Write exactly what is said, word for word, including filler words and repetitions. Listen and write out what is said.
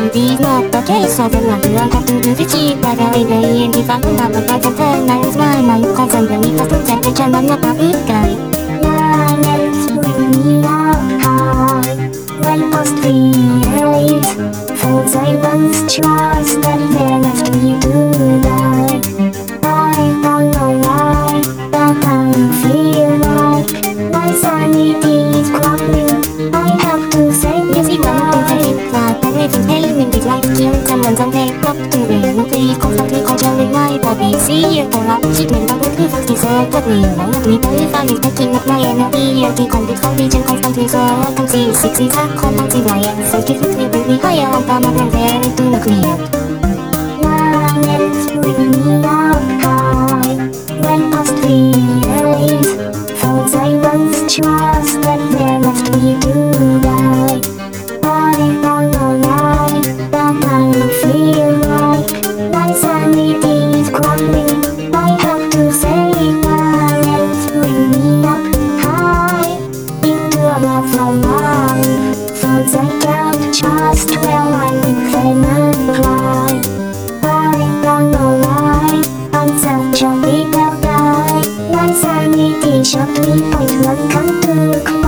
Maybe not the case of the love I got to do the cheap But I lay in the fact that I can turn I lose my mind Cause I'm really fast to temperature I'm not a good guy My legs bring me up high When past realize Thoughts I once trust That they left me to die I don't know why But I feel like My sanity is crumbling I have to say yes, even though I think that I live in pain in this life Killing someone someday up to me No please constantly controlling my body See you for achievement I would be first deservedly I would be terrified is taking up my energy Empty complete confusion constantly so I can see Six is a combative my answer Keep it really higher on the map and there into the clear My legs bring me up high When past realize Thoughts I once trust That they left me to die I don't know why But I feel like My sanity is crumbling I have to say my legs bring me up high Into a love from life Thoughts I can't trust Well I'm claim and cry I don't know why I'm such a little guy My sanity shot me point one come to